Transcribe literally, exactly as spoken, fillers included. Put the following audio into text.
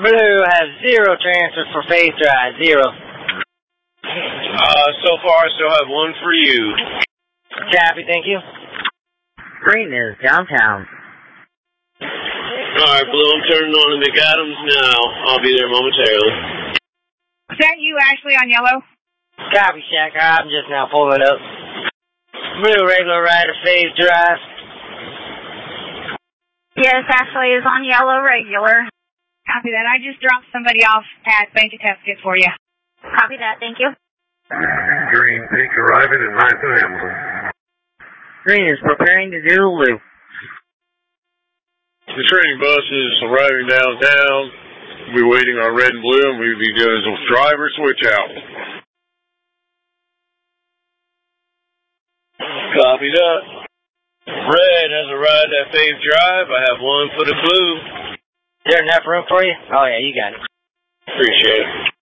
Blue has zero transfers for Faith Drive, zero. Uh, so far I still have one for you. Copy, thank you. Green is downtown. Alright, Blue, I'm turning on to McAdams now. I'll be there momentarily. Is that you, Ashley, on yellow? Copy, Shaq. I'm just now pulling up. Blue, regular rider, Faith Drive. Yes, Ashley is on yellow, regular. Copy that. I just dropped somebody off at Bank of Tesket for you. Copy that, thank you. Green, pink arriving at ninth and Hamilton. Green is preparing to do the loop. The training bus is arriving downtown. We're waiting on red and blue, and we'll be doing a driver switch out. Copy that. Red has arrived at Faith Drive. I have one for the blue. Is there enough room for you? Oh, yeah, you got it. Appreciate it.